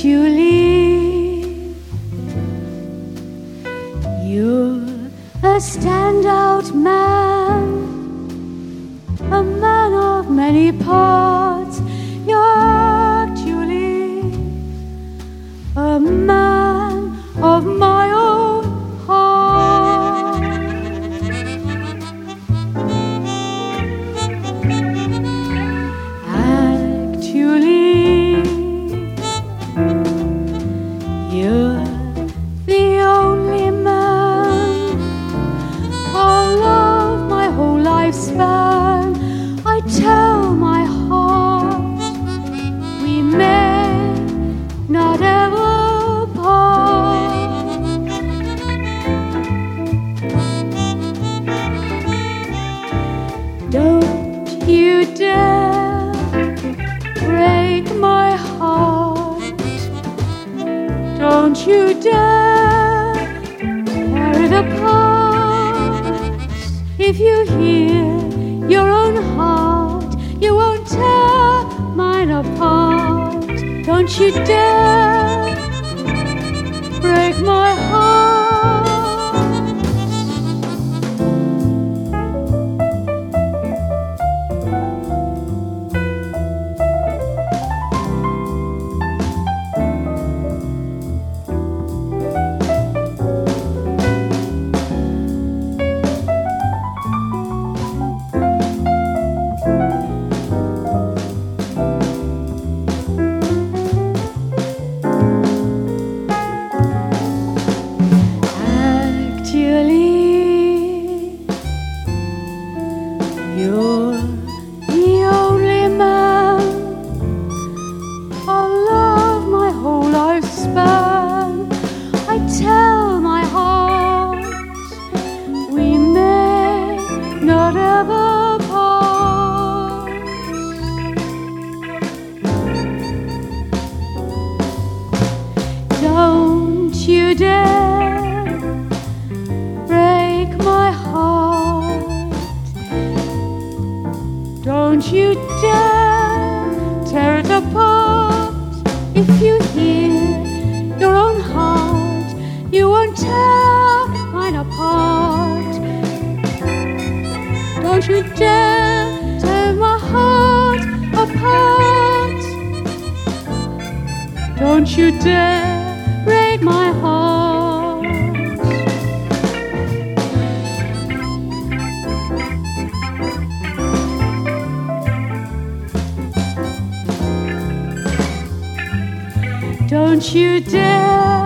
you leave. You're a standout man, a man of many parts. You're actually a man of my own heart. Actually, you're the only man all of my whole lifespan. I tell my heart we may not ever part. Don't you dare break my heart. Don't you dare tear it apart. If you hear your own heart, you won't tear mine apart. Don't you dare break my heart. You're the only man all of my whole lifespan. I tell my heart we may not ever part. Don't you dare break my heart. Don't you dare tear it apart. If you hear your own heart, you won't tear mine apart. Don't you dare tear my heart apart. Don't you dare break my heart. Don't you dare